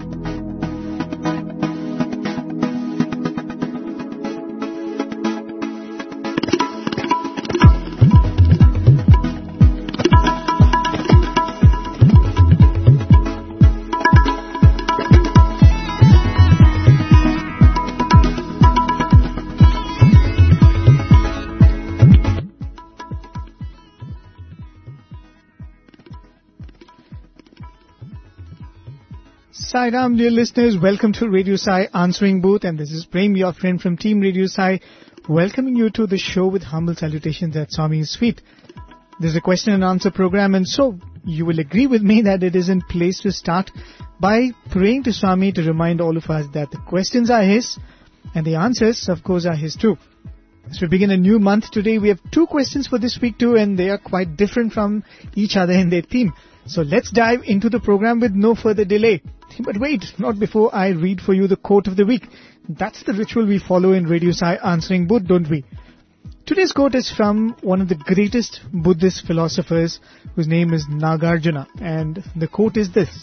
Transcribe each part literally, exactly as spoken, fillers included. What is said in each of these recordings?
Sai Ram, dear listeners, welcome to Radio Sai Answering Booth, and this is Prem, your friend from Team Radio Sai, welcoming you to the show with humble salutations at Swami's feet. This is a question and answer program, and so you will agree with me that it is in place to start by praying to Swami to remind all of us that the questions are His, and the answers, of course, are His too. As we begin a new month today, we have two questions for this week too, and they are quite different from each other in their theme. So let's dive into the program with no further delay. But wait, not before I read for you the quote of the week. That's the ritual we follow in Radio Sai Answering Booth, don't we? Today's quote is from one of the greatest Buddhist philosophers, whose name is Nagarjuna, and the quote is this: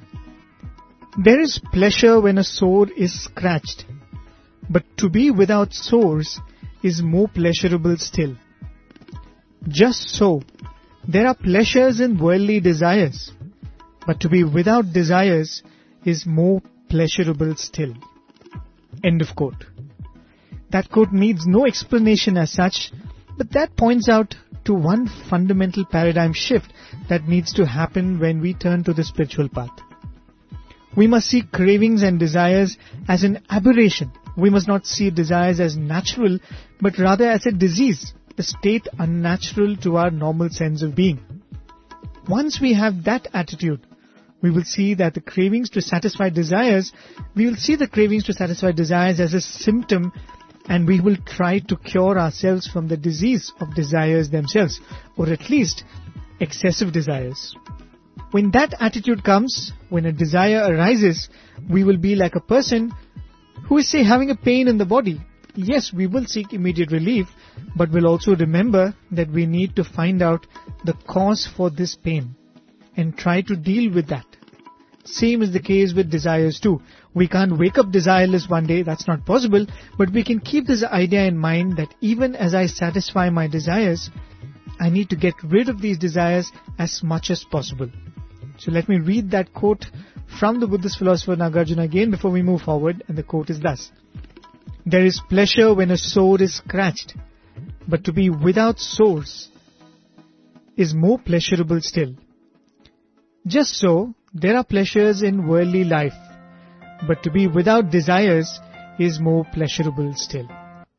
"There is pleasure when a sore is scratched, but to be without sores is more pleasurable still. Just so, there are pleasures in worldly desires, but to be without desires is more pleasurable still." End of quote. That quote needs no explanation as such, but that points out to one fundamental paradigm shift that needs to happen when we turn to the spiritual path. We must see cravings and desires as an aberration. We must not see desires as natural, but rather as a disease, a state unnatural to our normal sense of being. Once we have that attitude, we will see that the cravings to satisfy desires, we will see the cravings to satisfy desires as a symptom, and we will try to cure ourselves from the disease of desires themselves, or at least excessive desires. When that attitude comes, when a desire arises, we will be like a person who is, say, having a pain in the body. Yes, we will seek immediate relief, but we'll also remember that we need to find out the cause for this pain and try to deal with that. Same is the case with desires too. We can't wake up desireless one day, that's not possible, but we can keep this idea in mind that even as I satisfy my desires, I need to get rid of these desires as much as possible. So let me read that quote from the Buddhist philosopher Nagarjuna again before we move forward, and the quote is thus: "There is pleasure when a sore is scratched, but to be without sores is more pleasurable still. Just so, there are pleasures in worldly life, but to be without desires is more pleasurable still."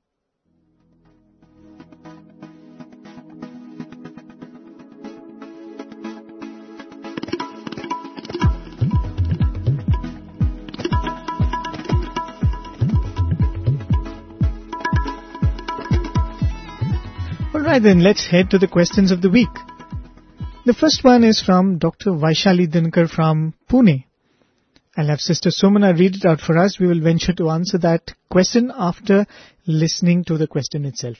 Alright then, let's head to the questions of the week. The first one is from Doctor Vaishali Dinkar from Pune. I'll have Sister Somana read it out for us. We will venture to answer that question after listening to the question itself.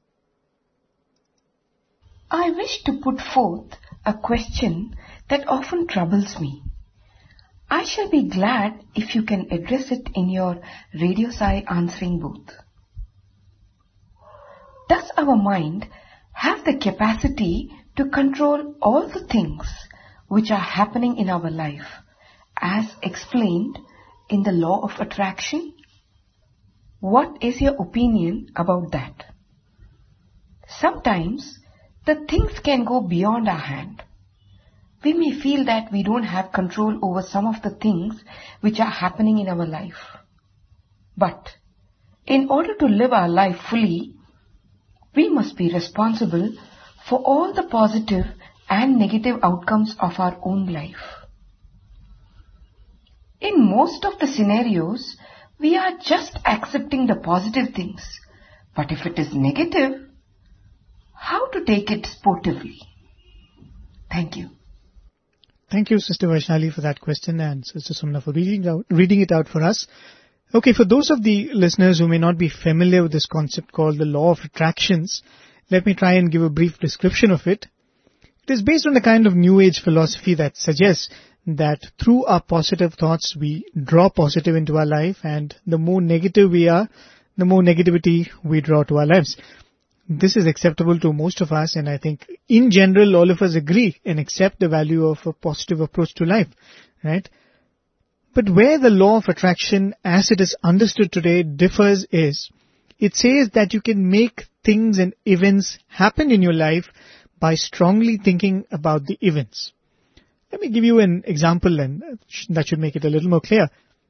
I wish to put forth a question that often troubles me. I shall be glad if you can address it in your Radio Sai Answering Booth. Does our mind have the capacity to control all the things which are happening in our life as explained in the law of attraction? What is your opinion about that? Sometimes the things can go beyond our hand. We may feel that we don't have control over some of the things which are happening in our life. But in order to live our life fully, we must be responsible for all the positive and negative outcomes of our own life. In most of the scenarios, we are just accepting the positive things. But if it is negative, how to take it sportively? Thank you. Thank you, Sister Vaishali, for that question, and Sister Sumna for reading, out, reading it out for us. Okay, for those of the listeners who may not be familiar with this concept called the law of attractions, let me try and give a brief description of it. It is based on a kind of New Age philosophy that suggests that through our positive thoughts, we draw positive into our life, and the more negative we are, the more negativity we draw to our lives. This is acceptable to most of us, and I think in general all of us agree and accept the value of a positive approach to life, right? But where the law of attraction as it is understood today differs is, it says that you can make things and events happen in your life by strongly thinking about the events. Let me give you an example, and that should make it a little more clear.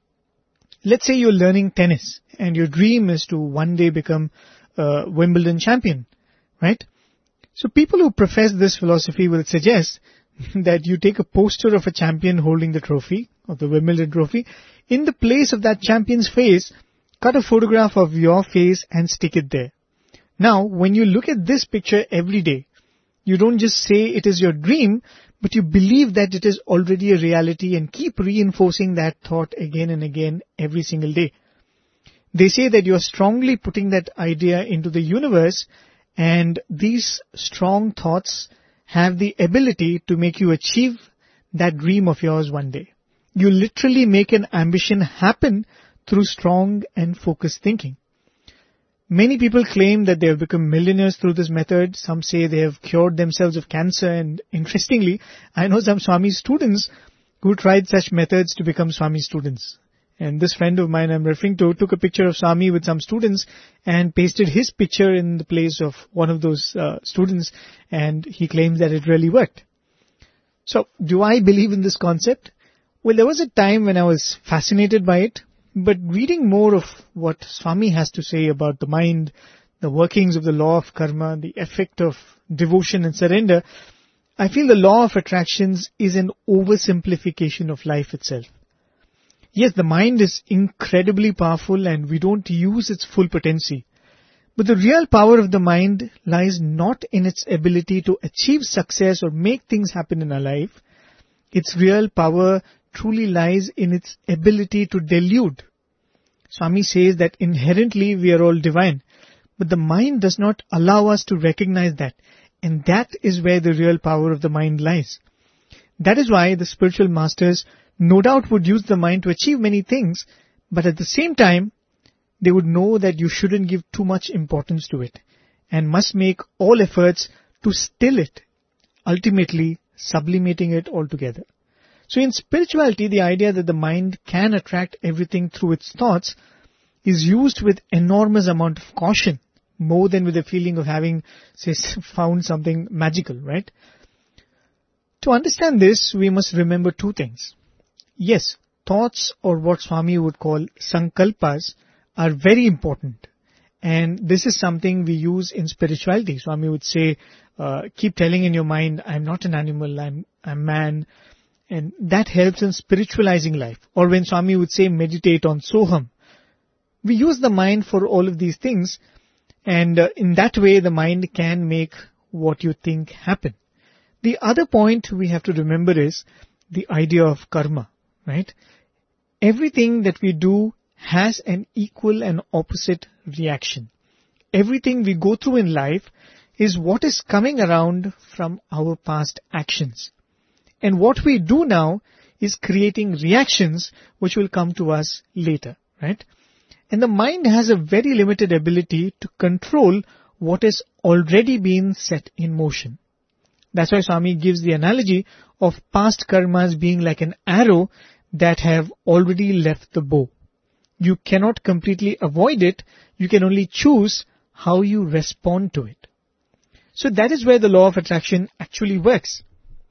Let's say you're learning tennis and your dream is to one day become a Wimbledon champion, right? So people who profess this philosophy will suggest that you take a poster of a champion holding the trophy, of the Wimbledon trophy. In the place of that champion's face, cut a photograph of your face and stick it there. Now, when you look at this picture every day, you don't just say it is your dream, but you believe that it is already a reality and keep reinforcing that thought again and again every single day. They say that you are strongly putting that idea into the universe, and these strong thoughts have the ability to make you achieve that dream of yours one day. You literally make an ambition happen through strong and focused thinking. Many people claim that they have become millionaires through this method. Some say they have cured themselves of cancer, and interestingly, I know some Swami students who tried such methods to become Swami students. And this friend of mine I'm referring to took a picture of Swami with some students and pasted his picture in the place of one of those uh, students, and he claims that it really worked. So, do I believe in this concept? Well, there was a time when I was fascinated by it, but reading more of what Swami has to say about the mind, the workings of the law of karma, the effect of devotion and surrender, I feel the law of attractions is an oversimplification of life itself. Yes, the mind is incredibly powerful and we don't use its full potency. But the real power of the mind lies not in its ability to achieve success or make things happen in our life. Its real power truly lies in its ability to delude. Swami says that inherently we are all divine, but the mind does not allow us to recognize that, and that is where the real power of the mind lies. That is why the spiritual masters no doubt would use the mind to achieve many things, but at the same time, they would know that you shouldn't give too much importance to it, and must make all efforts to still it, ultimately sublimating it altogether. So in spirituality, the idea that the mind can attract everything through its thoughts is used with enormous amount of caution, more than with a feeling of having, say, found something magical, right? To understand this, we must remember two things. Yes, thoughts, or what Swami would call sankalpas, are very important. And this is something we use in spirituality. Swami would say, uh, keep telling in your mind, I'm not an animal, I'm a man. And that helps in spiritualizing life. Or when Swami would say, meditate on Soham. We use the mind for all of these things. And uh, in that way, the mind can make what you think happen. The other point we have to remember is the idea of karma, right? Everything that we do has an equal and opposite reaction. Everything we go through in life is what is coming around from our past actions. And what we do now is creating reactions which will come to us later, right? And the mind has a very limited ability to control what has already been set in motion. That's why Swami gives the analogy of past karmas being like an arrow that have already left the bow. You cannot completely avoid it, you can only choose how you respond to it. So that is where the law of attraction actually works.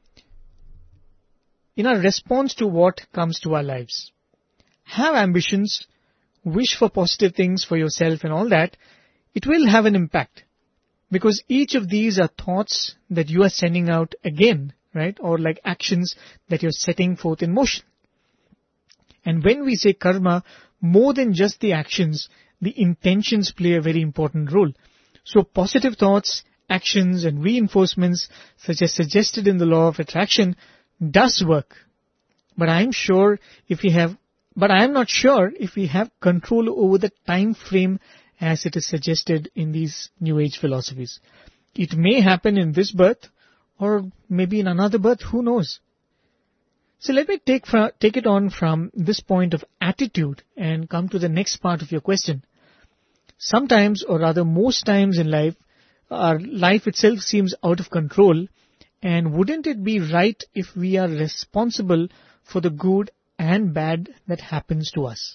In our response to what comes to our lives, have ambitions, wish for positive things for yourself and all that, it will have an impact. Because each of these are thoughts that you are sending out again, right? Or like actions that you're setting forth in motion. And when we say karma, more than just the actions, the intentions play a very important role. So positive thoughts, actions and reinforcements, such as suggested in the law of attraction, does work. But I am sure if we have, but I am not sure if we have control over the time frame as it is suggested in these New Age philosophies. It may happen in this birth, or maybe in another birth, who knows? So let me take fra- take it on from this point of attitude and come to the next part of your question. Sometimes, or rather most times in life, our life itself seems out of control, and wouldn't it be right if we are responsible for the good and bad that happens to us?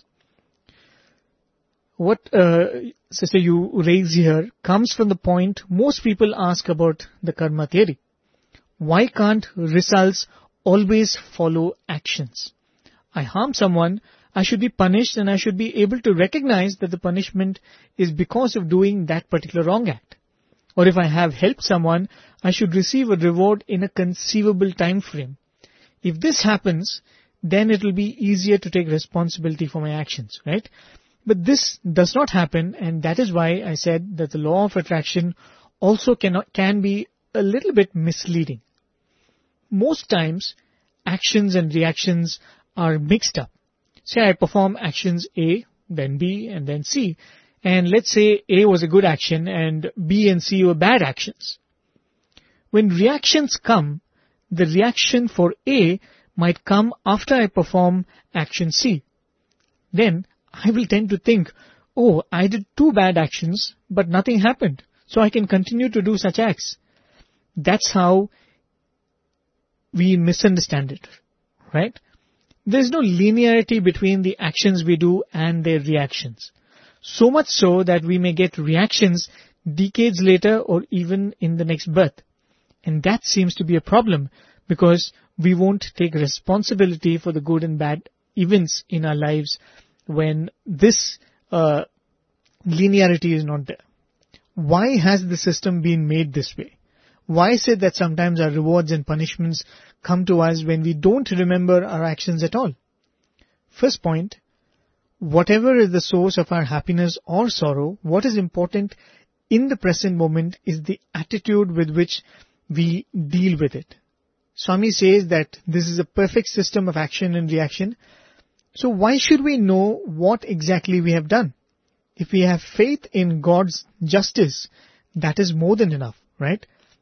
What, uh, Sister, you raise here comes from the point most people ask about the karma theory. Why can't results always follow actions? I harm someone, I should be punished, and I should be able to recognize that the punishment is because of doing that particular wrong act. Or if I have helped someone, I should receive a reward in a conceivable time frame. If this happens, then it will be easier to take responsibility for my actions, right? But this does not happen, and that is why I said that the law of attraction also cannot, can be a little bit misleading. Most times, actions and reactions are mixed up. Say I perform actions A, then B, and then C. And let's say A was a good action and B and C were bad actions. When reactions come, the reaction for A might come after I perform action C. Then I will tend to think, oh, I did two bad actions, but nothing happened, so I can continue to do such acts. That's how we misunderstand it, right? There's no linearity between the actions we do and their reactions. So much so that we may get reactions decades later or even in the next birth. And that seems to be a problem because we won't take responsibility for the good and bad events in our lives when this uh, linearity is not there. Why has the system been made this way? Why is it that sometimes our rewards and punishments come to us when we don't remember our actions at all? First point, whatever is the source of our happiness or sorrow, what is important in the present moment is the attitude with which we deal with it. Swami says that this is a perfect system of action and reaction. So why should we know what exactly we have done? If we have faith in God's justice, that is more than enough, right?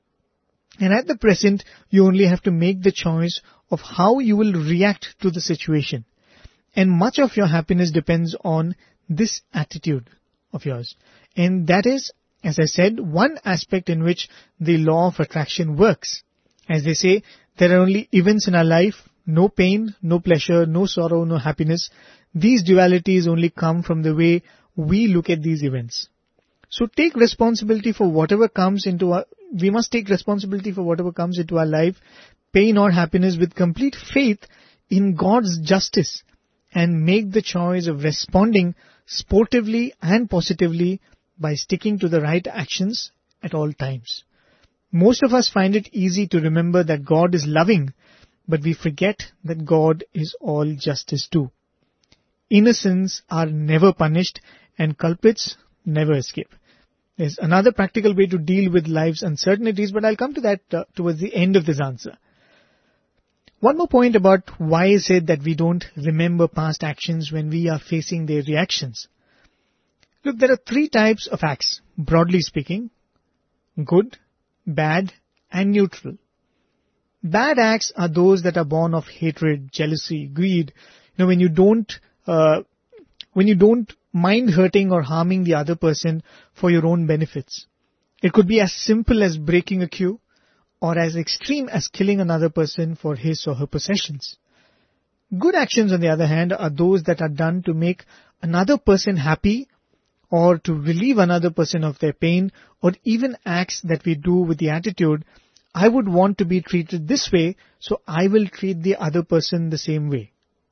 And at the present, you only have to make the choice of how you will react to the situation. And much of your happiness depends on this attitude of yours. And that is, as I said, one aspect in which the law of attraction works. As they say, there are only events in our life, no pain, no pleasure, no sorrow, no happiness. These dualities only come from the way we look at these events. So take responsibility for whatever comes into our, we must take responsibility for whatever comes into our life, pain or happiness, with complete faith in God's justice, and make the choice of responding sportively and positively by sticking to the right actions at all times. Most of us find it easy to remember that God is loving, but we forget that God is all justice too. Innocents are never punished and culprits never escape. There's another practical way to deal with life's uncertainties, but I'll come to that uh, towards the end of this answer. One more point about why is it that we don't remember past actions when we are facing their reactions. Look, there are three types of acts, broadly speaking: good, bad, and neutral. Bad acts are those that are born of hatred, jealousy, greed. You know, when you don't, uh, when you don't mind hurting or harming the other person for your own benefits. It could be as simple as breaking a queue, or as extreme as killing another person for his or her possessions. Good actions, on the other hand, are those that are done to make another person happy, or to relieve another person of their pain, or even acts that we do with the attitude, I would want to be treated this way, so I will treat the other person the same way.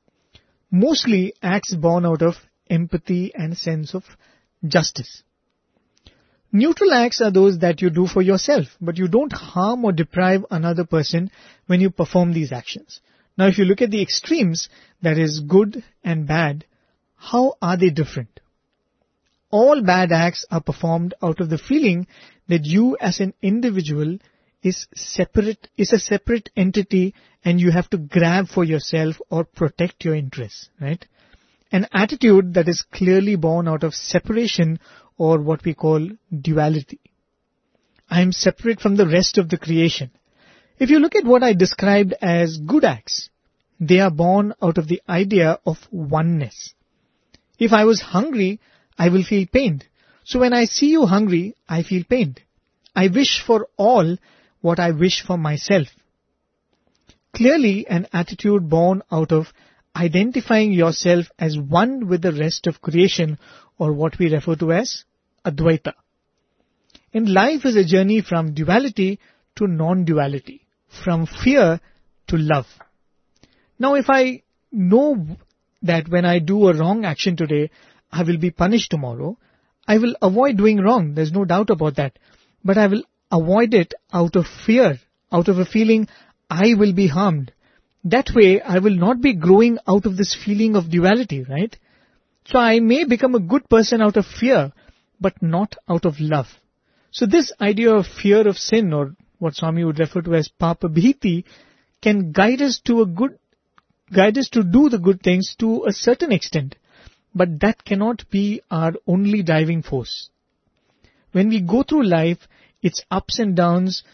Mostly acts born out of empathy and sense of justice. Neutral acts are those that you do for yourself, but you don't harm or deprive another person when you perform these actions. Now, if you look at the extremes, that is good and bad, how are they different? All bad acts are performed out of the feeling that you as an individual is separate, is a separate entity, and you have to grab for yourself or protect your interests, right? An attitude that is clearly born out of separation, or what we call duality. I am separate from the rest of the creation. If you look at what I described as good acts, They are born out of the idea of oneness. If I was hungry, I will feel pained. So when I see you hungry, I feel pained. I wish for all what I wish for myself. Clearly, an attitude born out of identifying yourself as one with the rest of creation, or what we refer to as Advaita. And life is a journey from duality to non-duality, from fear to love. Now, if I know that when I do a wrong action today, I will be punished tomorrow, I will avoid doing wrong. There's no doubt about that. But I will avoid it out of fear, out of a feeling I will be harmed. That way, I will not be growing out of this feeling of duality, right? So I may become a good person out of fear, but not out of love. So this idea of fear of sin, or what Swami would refer to as Papa Bhiti, can guide us to a good, guide us to do the good things to a certain extent. But that cannot be our only driving force. When we go through life, its ups and downs,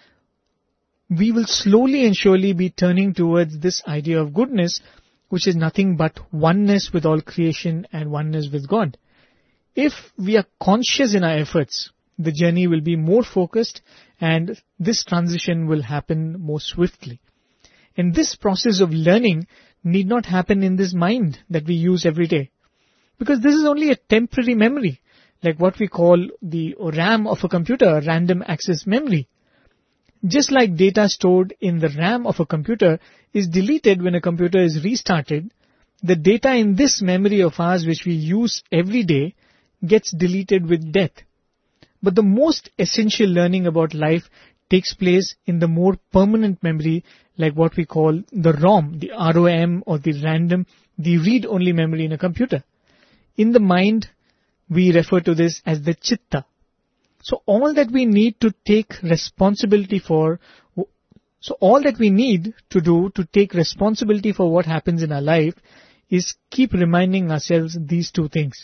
we will slowly and surely be turning towards this idea of goodness, which is nothing but oneness with all creation and oneness with God. If we are conscious in our efforts, the journey will be more focused and this transition will happen more swiftly. And this process of learning need not happen in this mind that we use every day. Because this is only a temporary memory, like what we call the RAM of a computer, random access memory. Just like data stored in the RAM of a computer is deleted when a computer is restarted, the data in this memory of ours which we use every day gets deleted with death. But the most essential learning about life takes place in the more permanent memory, like what we call the ROM, the R O M, or the random, the read-only memory in a computer. In the mind, we refer to this as the Chitta. So all that we need to take responsibility for, so all that we need to do to take responsibility for what happens in our life is keep reminding ourselves these two things.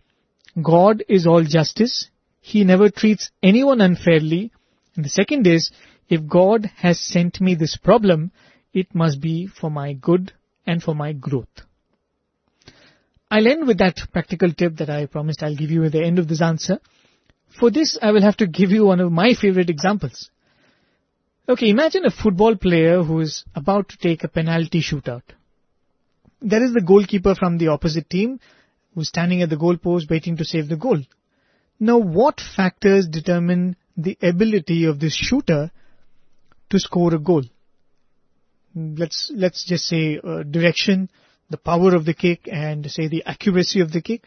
God is all justice. He never treats anyone unfairly. And the second is, if God has sent me this problem, it must be for my good and for my growth. I'll end with that practical tip that I promised I'll give you at the end of this answer. For this, I will have to give you one of my favorite examples. Okay, imagine a football player who is about to take a penalty shootout. There is the goalkeeper from the opposite team who's standing at the goal post waiting to save the goal. Now, what factors determine the ability of this shooter to score a goal? Let's let's just say uh, direction, the power of the kick, and say the accuracy of the kick.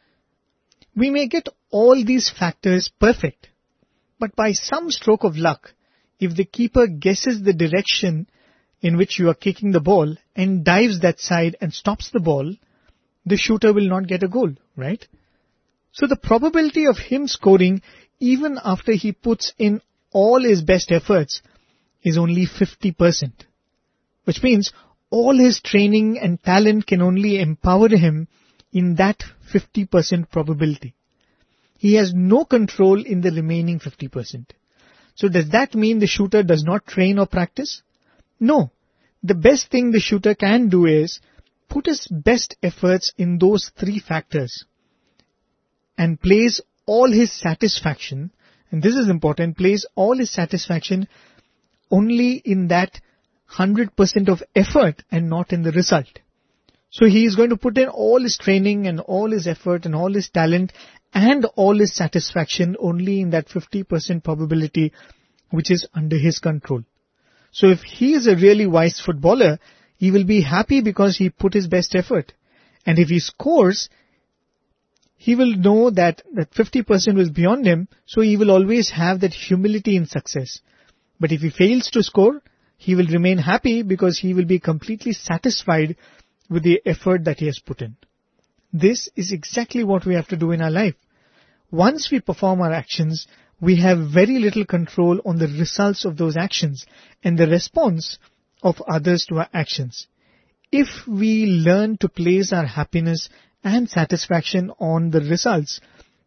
We may get all these factors perfect, but by some stroke of luck, if the keeper guesses the direction in which you are kicking the ball and dives that side and stops the ball, the shooter will not get a goal, right? So the probability of him scoring, even after he puts in all his best efforts, is only fifty percent. Which means all his training and talent can only empower him in that fifty percent probability. He has no control in the remaining fifty percent. So does that mean the shooter does not train or practice? No. The best thing the shooter can do is put his best efforts in those three factors and place all his satisfaction, and this is important, place all his satisfaction only in that one hundred percent of effort and not in the result. So he is going to put in all his training and all his effort and all his talent and all his satisfaction only in that fifty percent probability which is under his control. So if he is a really wise footballer, he will be happy because he put his best effort. And if he scores, he will know that that fifty percent was beyond him, so he will always have that humility in success. But if he fails to score, he will remain happy because he will be completely satisfied with the effort that he has put in. This is exactly what we have to do in our life. Once we perform our actions, we have very little control on the results of those actions and the response of others to our actions. If we learn to place our happiness and satisfaction on the results,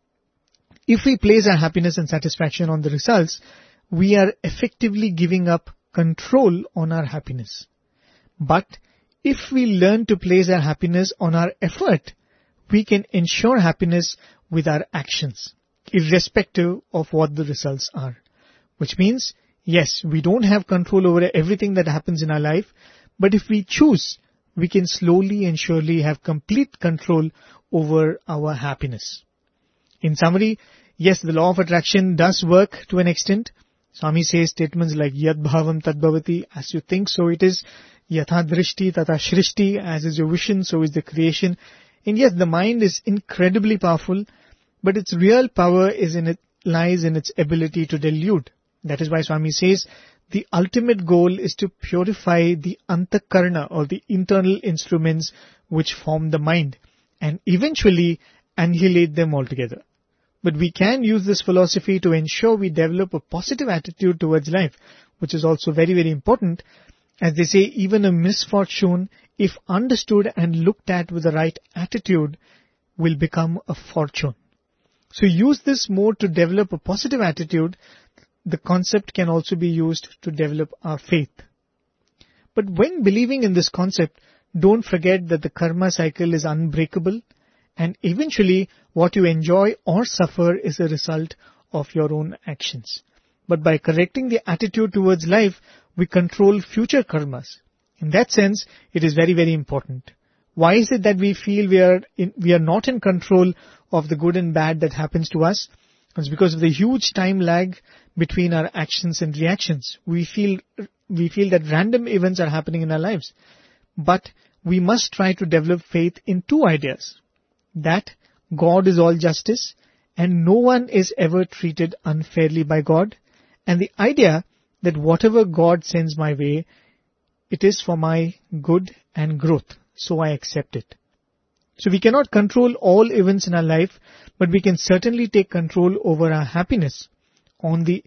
if we place our happiness and satisfaction on the results, we are effectively giving up control on our happiness. But if we learn to place our happiness on our effort, we can ensure happiness with our actions, irrespective of what the results are. Which means, yes, we don't have control over everything that happens in our life, but if we choose, we can slowly and surely have complete control over our happiness. In summary, yes, the law of attraction does work to an extent. Swami says statements like Yad Bhavam Tad Bhavati, as you think, so it is. Yatha Drishti Tata Shrishti, as is your vision, so is the creation. And yes, the mind is incredibly powerful, but its real power is in it, lies in its ability to delude. That is why Swami says the ultimate goal is to purify the antakarna, or the internal instruments which form the mind, and eventually annihilate them altogether. But we can use this philosophy to ensure we develop a positive attitude towards life, which is also very, very important. As they say, even a misfortune, if understood and looked at with the right attitude, will become a fortune. So use this more to develop a positive attitude. The concept can also be used to develop our faith. But when believing in this concept, don't forget that the karma cycle is unbreakable, and eventually what you enjoy or suffer is a result of your own actions. But by correcting the attitude towards life, we control future karmas. In that sense, it is very, very important. Why is it that we feel we are in, we are not in control of the good and bad that happens to us? It's because of the huge time lag between our actions and reactions. We feel we feel that random events are happening in our lives. But we must try to develop faith in two ideas. That God is all justice and no one is ever treated unfairly by God. And the idea that whatever God sends my way, it is for my good and growth. So I accept it. So we cannot control all events in our life, but we can certainly take control over our happiness. On the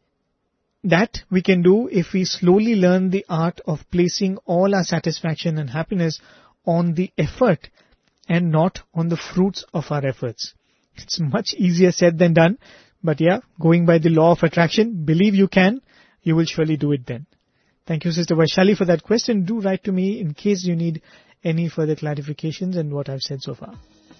that we can do if we slowly learn the art of placing all our satisfaction and happiness on the effort and not on the fruits of our efforts. It's much easier said than done, but yeah, going by the law of attraction, believe you can, you will surely do it then. Thank you, Sister Vaishali, for that question. Do write to me in case you need any further clarifications on what I've said so far.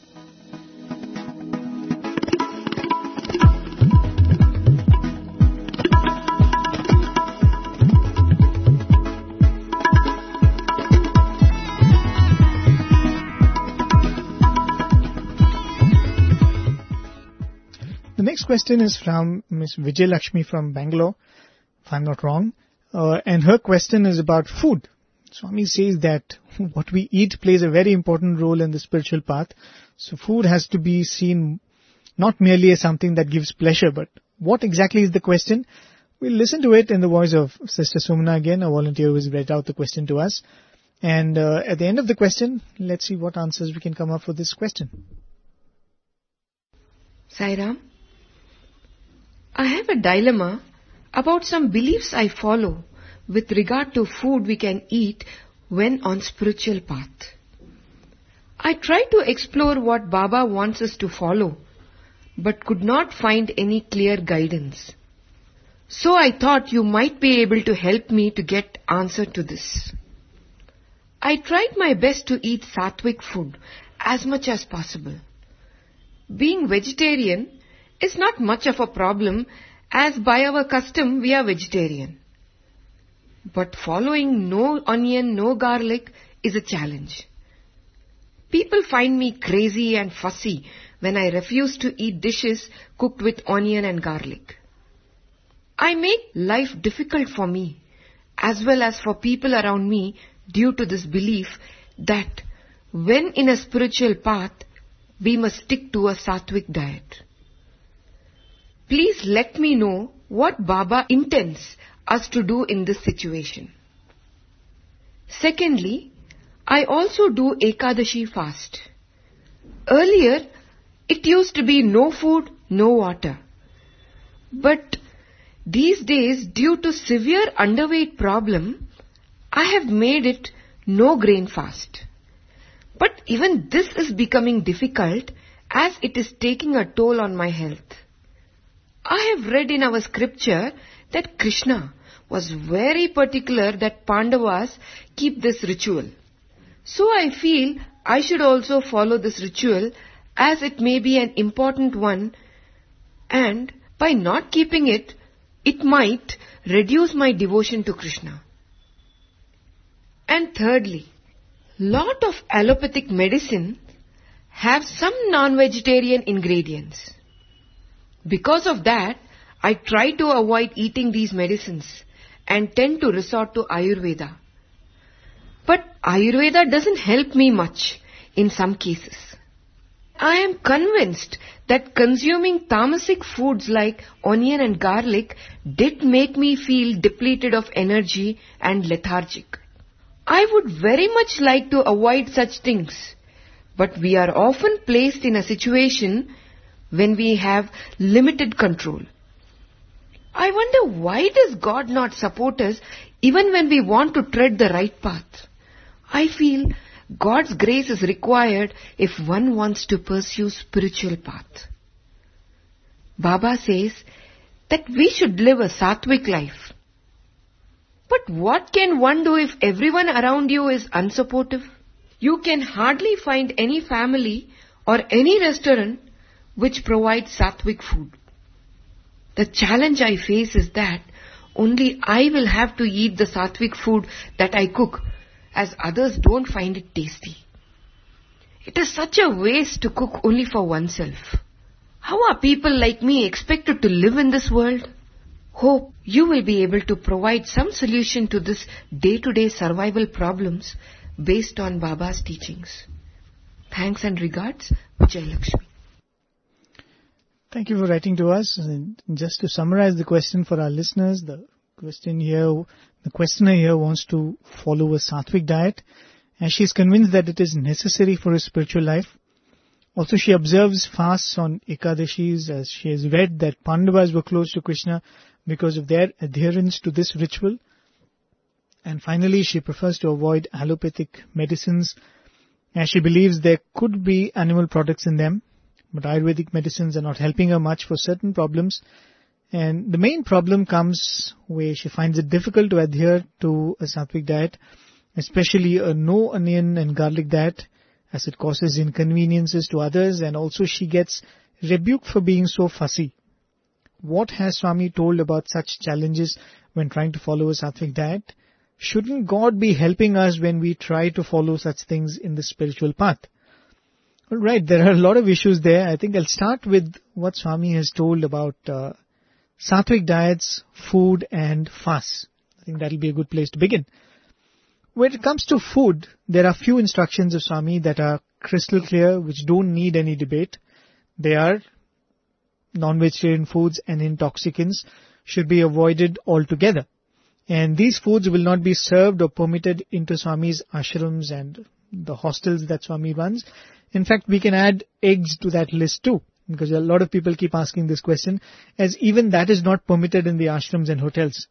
The next question is from Miss Vijay Lakshmi from Bangalore, if I'm not wrong. Uh, and her question is about food. Swami says that what we eat plays a very important role in the spiritual path. So food has to be seen not merely as something that gives pleasure, but what exactly is the question? We'll listen to it in the voice of Sister Sumana again, a volunteer who has read out the question to us. And uh, at the end of the question, let's see what answers we can come up for this question. Sai Ram, I have a dilemma about some beliefs I follow with regard to food we can eat when on spiritual path. I tried to explore what Baba wants us to follow, but could not find any clear guidance. So I thought you might be able to help me to get answer to this. I tried my best to eat sattvic food as much as possible. Being vegetarian is not much of a problem, as by our custom we are vegetarian. But following no onion, no garlic is a challenge. People find me crazy and fussy when I refuse to eat dishes cooked with onion and garlic. I make life difficult for me as well as for people around me due to this belief that when in a spiritual path, we must stick to a sattvic diet. Please let me know what Baba intends us to do in this situation. Secondly, I also do Ekadashi fast. Earlier, it used to be no food, no water. But these days, due to severe underweight problem, I have made it no grain fast. But even this is becoming difficult as it is taking a toll on my health. I have read in our scripture that Krishna was very particular that Pandavas keep this ritual. So I feel I should also follow this ritual as it may be an important one, and by not keeping it, it might reduce my devotion to Krishna. And thirdly, lot of allopathic medicine have some non-vegetarian ingredients. Because of that, I try to avoid eating these medicines and tend to resort to Ayurveda. But Ayurveda doesn't help me much in some cases. I am convinced that consuming tamasic foods like onion and garlic did make me feel depleted of energy and lethargic. I would very much like to avoid such things, but we are often placed in a situation when we have limited control. I wonder, why does God not support us even when we want to tread the right path? I feel God's grace is required if one wants to pursue spiritual path. Baba says that we should live a sattvic life. But what can one do if everyone around you is unsupportive? You can hardly find any family or any restaurant which provides sattvic food. The challenge I face is that only I will have to eat the sattvic food that I cook, as others don't find it tasty. It is such a waste to cook only for oneself. How are people like me expected to live in this world? Hope you will be able to provide some solution to this day-to-day survival problems based on Baba's teachings. Thanks and regards, Vijay Lakshmi. Thank you for writing to us. And just to summarize the question for our listeners, the question here, the questioner here wants to follow a sattvic diet, and she is convinced that it is necessary for his spiritual life. Also, she observes fasts on Ekadashis, as she has read that Pandavas were close to Krishna because of their adherence to this ritual. And finally, she prefers to avoid allopathic medicines, as she believes there could be animal products in them, but Ayurvedic medicines are not helping her much for certain problems. And the main problem comes where she finds it difficult to adhere to a sattvic diet, especially a no onion and garlic diet, as it causes inconveniences to others, and also she gets rebuked for being so fussy. What has Swami told about such challenges when trying to follow a sattvic diet? Shouldn't God be helping us when we try to follow such things in the spiritual path? All right, there are a lot of issues there. I think I'll start with what Swami has told about uh, sattvic diets, food and fasts. I think that'll be a good place to begin. When it comes to food, there are few instructions of Swami that are crystal clear, which don't need any debate. They are non-vegetarian foods and intoxicants should be avoided altogether. And these foods will not be served or permitted into Swami's ashrams and the hostels that Swami runs. In fact, we can add eggs to that list too, because a lot of people keep asking this question, as even that is not permitted in the ashrams and hotels.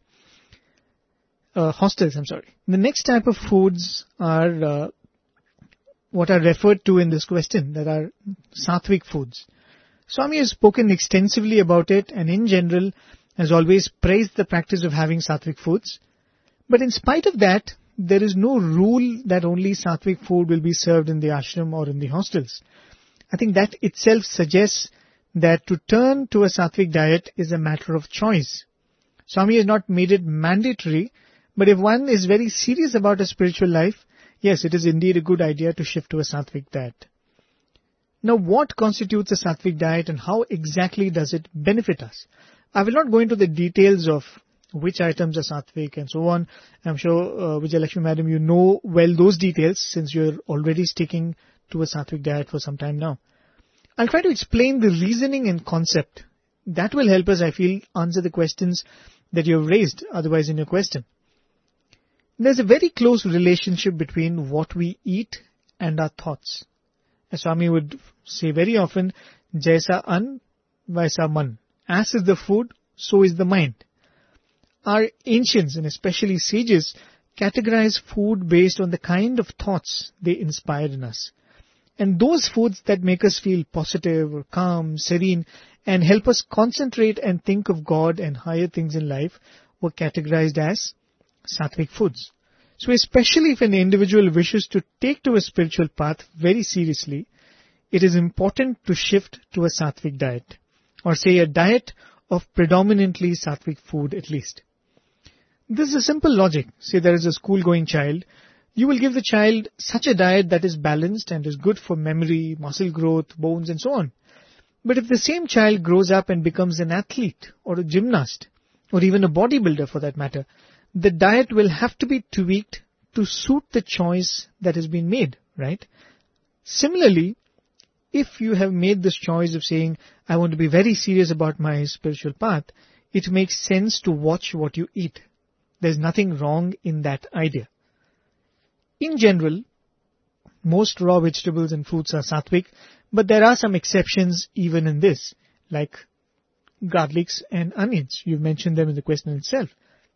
Uh, hostels, I'm sorry. The next type of foods are uh, what are referred to in this question, that are sattvic foods. Swami has spoken extensively about it, and in general has always praised the practice of having sattvic foods. But in spite of that, there is no rule that only sattvic food will be served in the ashram or in the hostels. I think that itself suggests that to turn to a sattvic diet is a matter of choice. Swami has not made it mandatory, but if one is very serious about a spiritual life, yes, it is indeed a good idea to shift to a sattvic diet. Now, what constitutes a sattvic diet and how exactly does it benefit us? I will not go into the details of which items are sattvic and so on. I'm sure, uh, Vijay Lakshmi Madam, you know well those details since you're already sticking to a sattvic diet for some time now. I'll try to explain the reasoning and concept. That will help us, I feel, answer the questions that you've raised otherwise in your question. There's a very close relationship between what we eat and our thoughts. As Swami would say very often, Jaisa an, vaisa man. As is the food, so is the mind. Our ancients, and especially sages, categorize food based on the kind of thoughts they inspire in us. And those foods that make us feel positive or calm, serene, and help us concentrate and think of God and higher things in life were categorized as sattvic foods. So especially if an individual wishes to take to a spiritual path very seriously, it is important to shift to a sattvic diet, or say a diet of predominantly sattvic food at least. This is a simple logic. Say there is a school-going child. You will give the child such a diet that is balanced and is good for memory, muscle growth, bones and so on. But if the same child grows up and becomes an athlete or a gymnast or even a bodybuilder for that matter, the diet will have to be tweaked to suit the choice that has been made, right? Similarly, if you have made this choice of saying, I want to be very serious about my spiritual path, it makes sense to watch what you eat. There's nothing wrong in that idea. In general, most raw vegetables and fruits are sattvic, but there are some exceptions even in this, like garlics and onions. You've mentioned them in the question itself.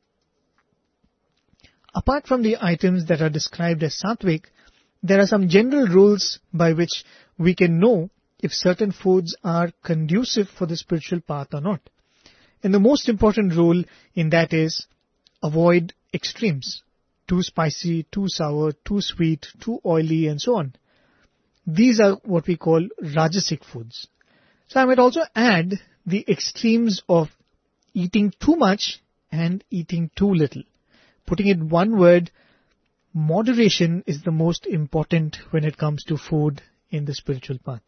Apart from the items that are described as sattvic, there are some general rules by which we can know if certain foods are conducive for the spiritual path or not. And the most important rule in that is avoid extremes. Too spicy, too sour, too sweet, too oily and so on. These are what we call rajasic foods. So I might also add the extremes of eating too much and eating too little. Putting it one word, moderation is the most important when it comes to food in the spiritual path.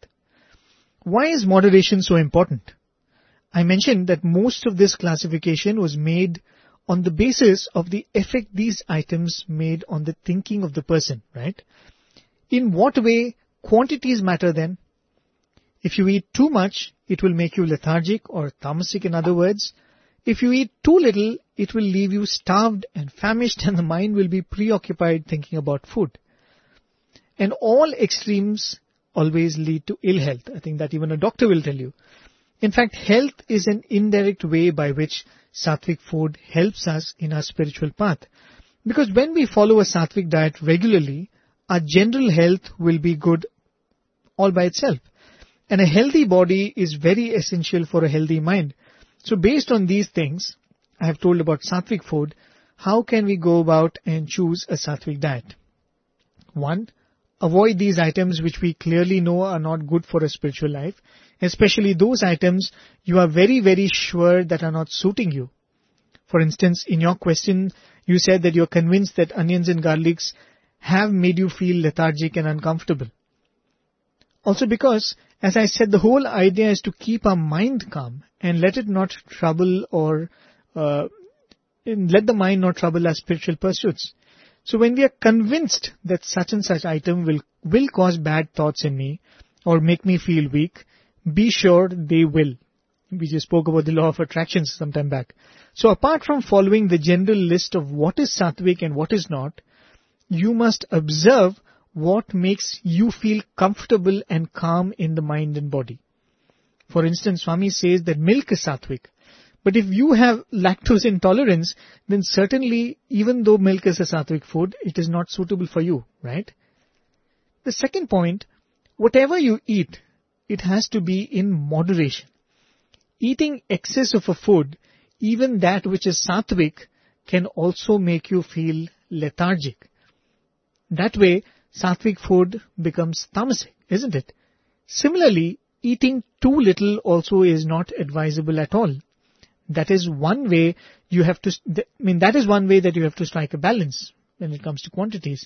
Why is moderation so important? I mentioned that most of this classification was made on the basis of the effect these items made on the thinking of the person, right? In what way quantities matter then? If you eat too much, it will make you lethargic or tamasic in other words. If you eat too little, it will leave you starved and famished and the mind will be preoccupied thinking about food. And all extremes always lead to ill health. I think that even a doctor will tell you. In fact, health is an indirect way by which sattvic food helps us in our spiritual path. Because when we follow a sattvic diet regularly, our general health will be good all by itself. And a healthy body is very essential for a healthy mind. So based on these things, I have told about sattvic food, how can we go about and choose a sattvic diet? One, avoid these items which we clearly know are not good for a spiritual life, especially those items you are very, very sure that are not suiting you. For instance, in your question, you said that you're convinced that onions and garlics have made you feel lethargic and uncomfortable. Also because, as I said, the whole idea is to keep our mind calm and let it not trouble or uh, let the mind not trouble our spiritual pursuits. So when we are convinced that such and such item will, will cause bad thoughts in me or make me feel weak, be sure they will. We just spoke about the law of attraction some time back. So apart from following the general list of what is sattvic and what is not, you must observe what makes you feel comfortable and calm in the mind and body. For instance, Swami says that milk is sattvic. But if you have lactose intolerance, then certainly, even though milk is a sattvic food, it is not suitable for you, right? The second point, whatever you eat, it has to be in moderation. Eating excess of a food, even that which is sattvic, can also make you feel lethargic. That way, sattvic food becomes tamasic, isn't it? Similarly, eating too little also is not advisable at all. That is one way you have to, I mean, that is one way that you have to strike a balance when it comes to quantities.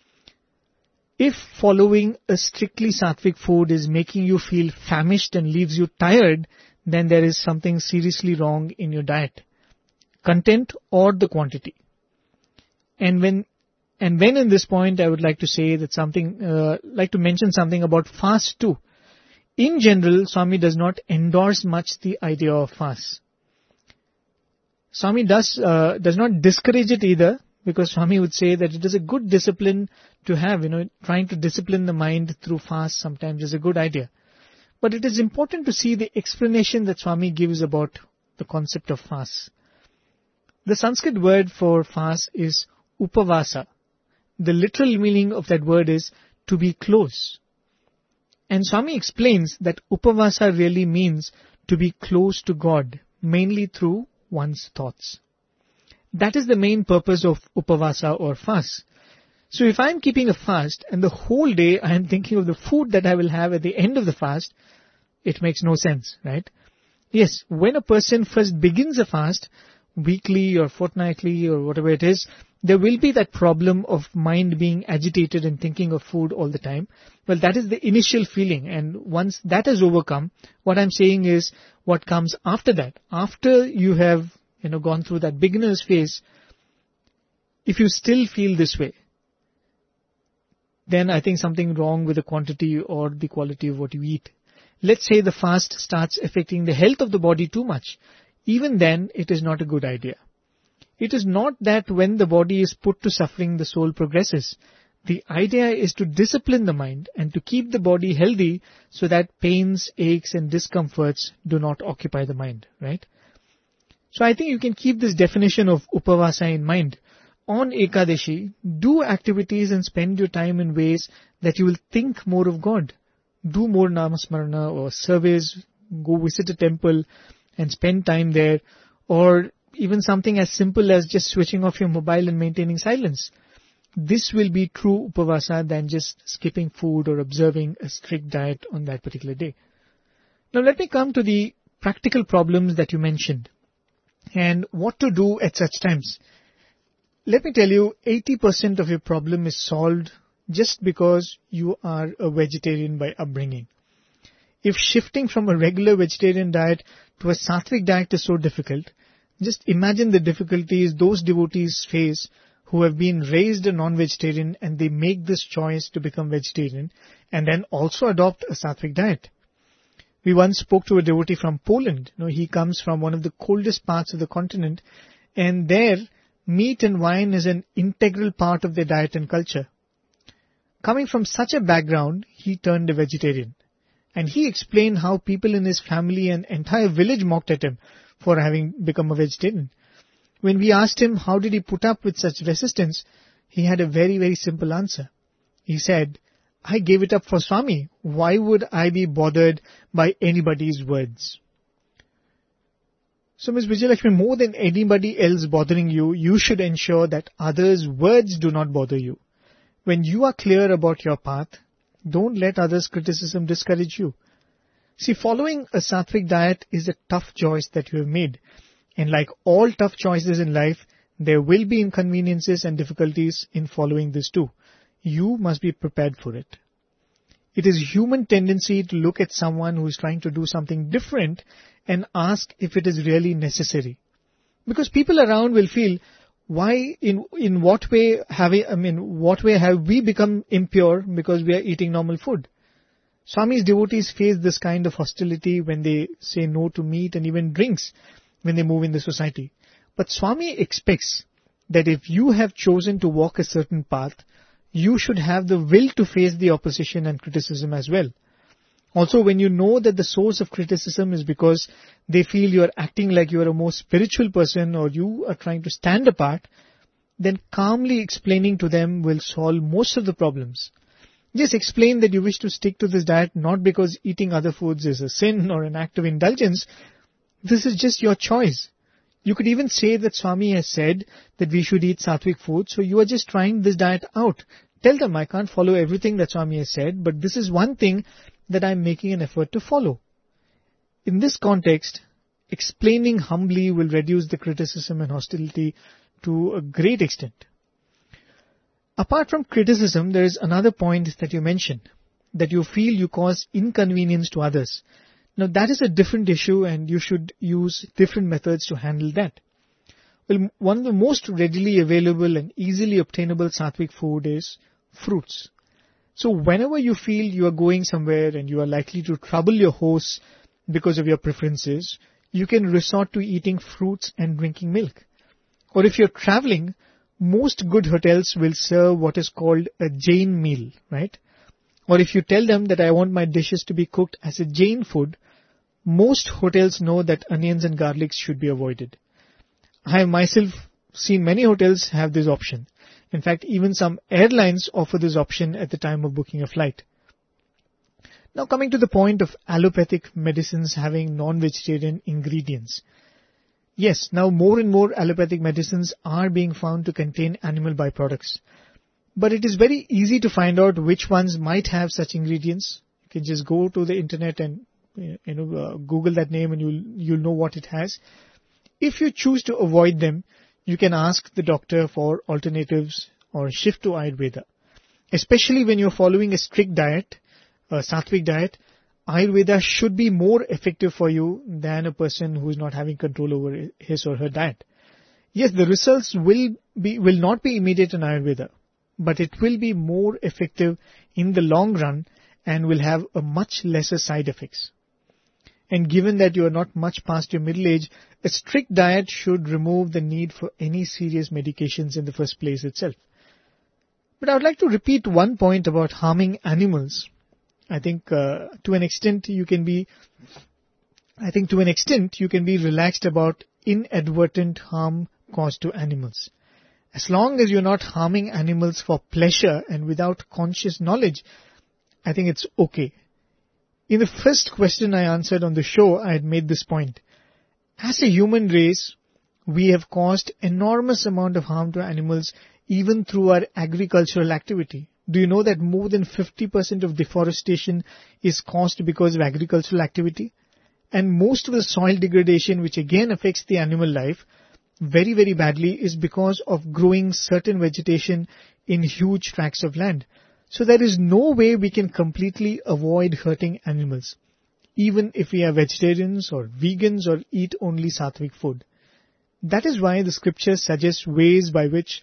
If following a strictly sattvic food is making you feel famished and leaves you tired, then there is something seriously wrong in your diet, content or the quantity. And when And when in this point, I would like to say that something, uh, like to mention something about fast too. In general, Swami does not endorse much the idea of fast. Swami does, uh, does not discourage it either, because Swami would say that it is a good discipline to have, you know, trying to discipline the mind through fast sometimes is a good idea. But it is important to see the explanation that Swami gives about the concept of fast. The Sanskrit word for fast is upavasa. The literal meaning of that word is to be close. And Swami explains that upavasa really means to be close to God, mainly through one's thoughts. That is the main purpose of upavasa or fast. So if I'm keeping a fast and the whole day I am thinking of the food that I will have at the end of the fast, it makes no sense, right? Yes, when a person first begins a fast, weekly or fortnightly or whatever it is, there will be that problem of mind being agitated and thinking of food all the time. Well, that is the initial feeling, and once that is overcome, what I'm saying is what comes after that. After you have, you know, gone through that beginner's phase, if you still feel this way, then I think something wrong with the quantity or the quality of what you eat. Let's say the fast starts affecting the health of the body too much. Even then, it is not a good idea. It is not that when the body is put to suffering, the soul progresses. The idea is to discipline the mind and to keep the body healthy so that pains, aches and discomforts do not occupy the mind, right? So I think you can keep this definition of upavasa in mind. On Ekadashi, do activities and spend your time in ways that you will think more of God. Do more namasmarana or service, go visit a temple and spend time there, or even something as simple as just switching off your mobile and maintaining silence. This will be true upavasa than just skipping food or observing a strict diet on that particular day. Now let me come to the practical problems that you mentioned and what to do at such times. Let me tell you, eighty percent of your problem is solved just because you are a vegetarian by upbringing. If shifting from a regular vegetarian diet to a sattvic diet is so difficult, just imagine the difficulties those devotees face who have been raised a non-vegetarian and they make this choice to become vegetarian and then also adopt a sattvic diet. We once spoke to a devotee from Poland. You know, he comes from one of the coldest parts of the continent, and there meat and wine is an integral part of their diet and culture. Coming from such a background, he turned a vegetarian. And he explained how people in his family and entire village mocked at him for having become a vegetarian. When we asked him how did he put up with such resistance, he had a very, very simple answer. He said, I gave it up for Swami. Why would I be bothered by anybody's words? So Miz Vijayalakshmi, more than anybody else bothering you, you should ensure that others' words do not bother you. When you are clear about your path, don't let others' criticism discourage you. See, following a sattvic diet is a tough choice that you have made. And like all tough choices in life, there will be inconveniences and difficulties in following this too. You must be prepared for it. It is human tendency to look at someone who is trying to do something different and ask if it is really necessary. Because people around will feel, why, in in what way have we, I mean, what way have we become impure because we are eating normal food? Swami's devotees face this kind of hostility when they say no to meat and even drinks when they move in the society. But Swami expects that if you have chosen to walk a certain path, you should have the will to face the opposition and criticism as well. Also, when you know that the source of criticism is because they feel you are acting like you are a more spiritual person or you are trying to stand apart, then calmly explaining to them will solve most of the problems. Just explain that you wish to stick to this diet not because eating other foods is a sin or an act of indulgence. This is just your choice. You could even say that Swami has said that we should eat sattvic food, so you are just trying this diet out. Tell them, I can't follow everything that Swami has said, but this is one thing that I am making an effort to follow. In this context, explaining humbly will reduce the criticism and hostility to a great extent. Apart from criticism, there is another point that you mentioned, that you feel you cause inconvenience to others. Now that is a different issue and you should use different methods to handle that. Well, one of the most readily available and easily obtainable sattvic food is fruits. So whenever you feel you are going somewhere and you are likely to trouble your hosts because of your preferences, you can resort to eating fruits and drinking milk. Or if you're traveling, most good hotels will serve what is called a Jain meal, right? Or if you tell them that I want my dishes to be cooked as a Jain food, most hotels know that onions and garlics should be avoided. I have myself seen many hotels have this option. In fact, even some airlines offer this option at the time of booking a flight. Now coming to the point of allopathic medicines having non-vegetarian ingredients. Yes, now more and more allopathic medicines are being found to contain animal byproducts. But it is very easy to find out which ones might have such ingredients. You can just go to the internet and you know uh, Google that name and you'll you'll know what it has. If you choose to avoid them, you can ask the doctor for alternatives or shift to Ayurveda. Especially when you're following a strict diet, a Sattvic diet, Ayurveda should be more effective for you than a person who is not having control over his or her diet. Yes, the results will be will not be immediate in Ayurveda, but it will be more effective in the long run and will have a much lesser side effects. And given that you are not much past your middle age, a strict diet should remove the need for any serious medications in the first place itself. But I would like to repeat one point about harming animals. I think uh, to an extent you can be, I think to an extent you can be relaxed about inadvertent harm caused to animals. As long as you're not harming animals for pleasure and without conscious knowledge, I think it's okay. In the first question I answered on the show, I had made this point. As a human race, we have caused enormous amount of harm to animals even through our agricultural activity. Do you know that more than fifty percent of deforestation is caused because of agricultural activity? And most of the soil degradation, which again affects the animal life very, very badly, is because of growing certain vegetation in huge tracts of land. So there is no way we can completely avoid hurting animals, even if we are vegetarians or vegans or eat only sattvic food. That is why the scriptures suggest ways by which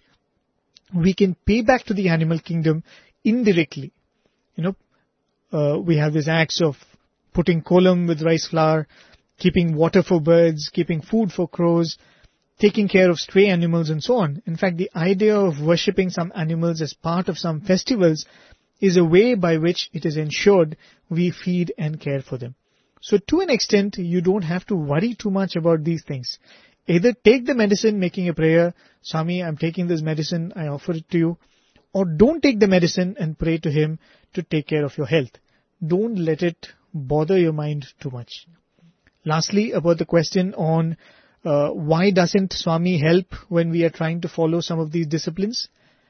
we can pay back to the animal kingdom indirectly. You know, uh, we have these acts of putting kolam with rice flour, keeping water for birds, keeping food for crows, taking care of stray animals and so on. In fact, the idea of worshipping some animals as part of some festivals is a way by which it is ensured we feed and care for them. So to an extent, you don't have to worry too much about these things. Either take the medicine making a prayer, Swami, I'm taking this medicine, I offer it to you, or don't take the medicine and pray to him to take care of your health. Don't let it bother your mind too much. Lastly, about the question on uh, why doesn't Swami help when we are trying to follow some of these disciplines?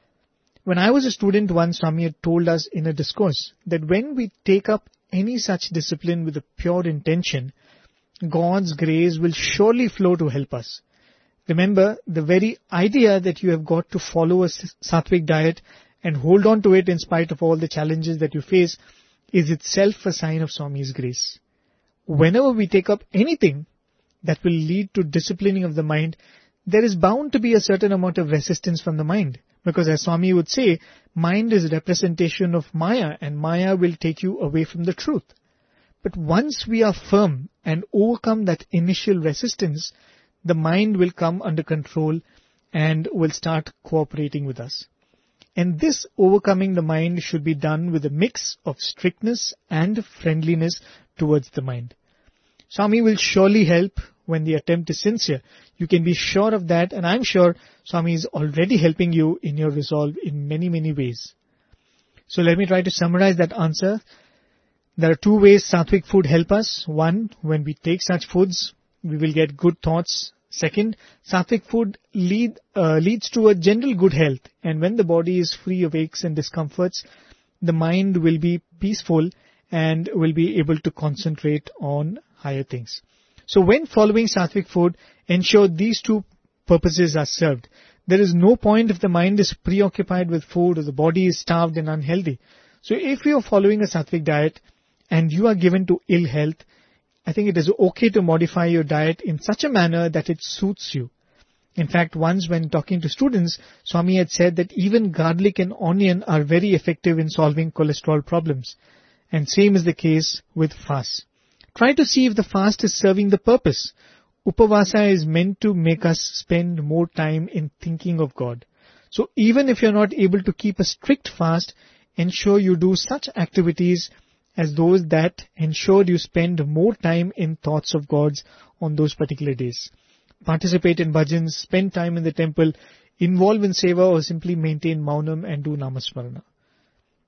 When I was a student once, Swami had told us in a discourse that when we take up any such discipline with a pure intention, God's grace will surely flow to help us. Remember, the very idea that you have got to follow a sattvic diet and hold on to it in spite of all the challenges that you face is itself a sign of Swami's grace. Whenever we take up anything that will lead to disciplining of the mind, there is bound to be a certain amount of resistance from the mind. Because as Swami would say, mind is a representation of Maya and Maya will take you away from the truth. But once we are firm and overcome that initial resistance, the mind will come under control and will start cooperating with us. And this overcoming the mind should be done with a mix of strictness and friendliness towards the mind. Swami will surely help when the attempt is sincere. You can be sure of that, and I'm sure Swami is already helping you in your resolve in many, many ways. So let me try to summarize that answer. There are two ways sattvic food help us. One, when we take such foods, we will get good thoughts. Second, sattvic food lead, uh, leads to a general good health. And when the body is free of aches and discomforts, the mind will be peaceful and will be able to concentrate on higher things. So when following sattvic food, ensure these two purposes are served. There is no point if the mind is preoccupied with food or the body is starved and unhealthy. So if you are following a sattvic diet and you are given to ill health, I think it is okay to modify your diet in such a manner that it suits you. In fact, once when talking to students, Swami had said that even garlic and onion are very effective in solving cholesterol problems. And same is the case with fast. Try to see if the fast is serving the purpose. Upavasa is meant to make us spend more time in thinking of God. So even if you're not able to keep a strict fast, ensure you do such activities as those that ensure you spend more time in thoughts of God's on those particular days. Participate in bhajans, spend time in the temple, involve in seva or simply maintain maunam and do namasmarana.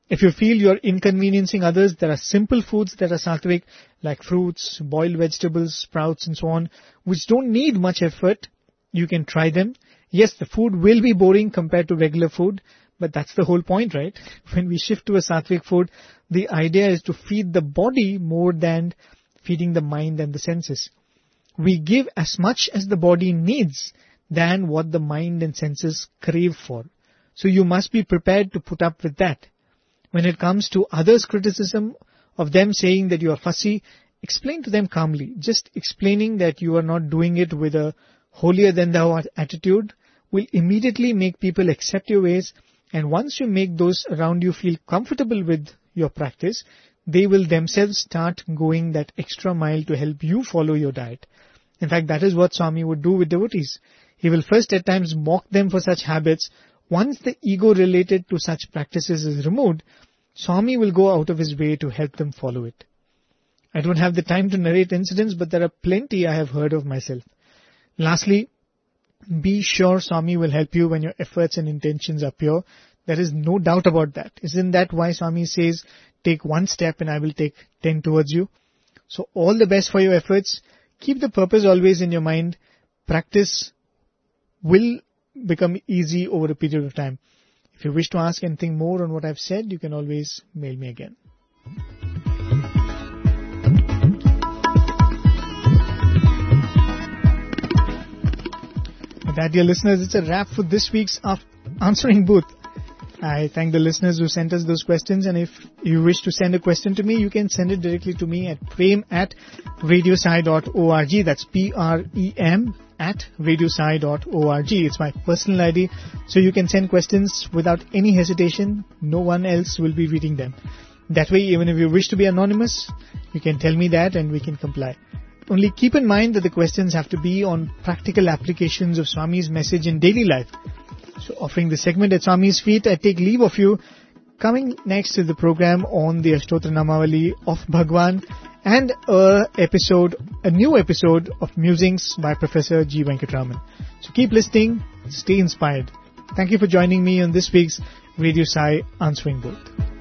If you feel you're inconveniencing others, there are simple foods that are sattvic, like fruits, boiled vegetables, sprouts and so on, which don't need much effort. You can try them. Yes, the food will be boring compared to regular food, but that's the whole point, right? When we shift to a sattvic food, the idea is to feed the body more than feeding the mind and the senses. We give as much as the body needs than what the mind and senses crave for. So you must be prepared to put up with that. When it comes to others' criticism of them saying that you are fussy, explain to them calmly. Just explaining that you are not doing it with a holier-than-thou attitude will immediately make people accept your ways, and once you make those around you feel comfortable with your practice, they will themselves start going that extra mile to help you follow your diet. In fact, that is what Swami would do with devotees. He will first at times mock them for such habits. Once the ego related to such practices is removed, Swami will go out of his way to help them follow it. I don't have the time to narrate incidents, but there are plenty I have heard of myself. Lastly, be sure Swami will help you when your efforts and intentions are pure. There is no doubt about that. Isn't that why Swami says, take one step and I will take ten towards you? So all the best for your efforts. Keep the purpose always in your mind. Practice will become easy over a period of time. If you wish to ask anything more on what I've said, you can always mail me again. With that, dear listeners, it's a wrap for this week's Answering Booth. I thank the listeners who sent us those questions, and if you wish to send a question to me, you can send it directly to me at prem at radiosai dot org. That's P R E M at radiosai dot org. It's my personal I D, so you can send questions without any hesitation. No one else will be reading them. That way, even if you wish to be anonymous, you can tell me that and we can comply. Only keep in mind that the questions have to be on practical applications of Swami's message in daily life. So offering the segment at Swami's feet, I take leave of you. Coming next is the program on the Ashtotra Namavali of Bhagwan and a episode, a new episode of Musings by Professor G. Venkatraman. So keep listening, stay inspired. Thank you for joining me on this week's Radio Sai Answering Booth.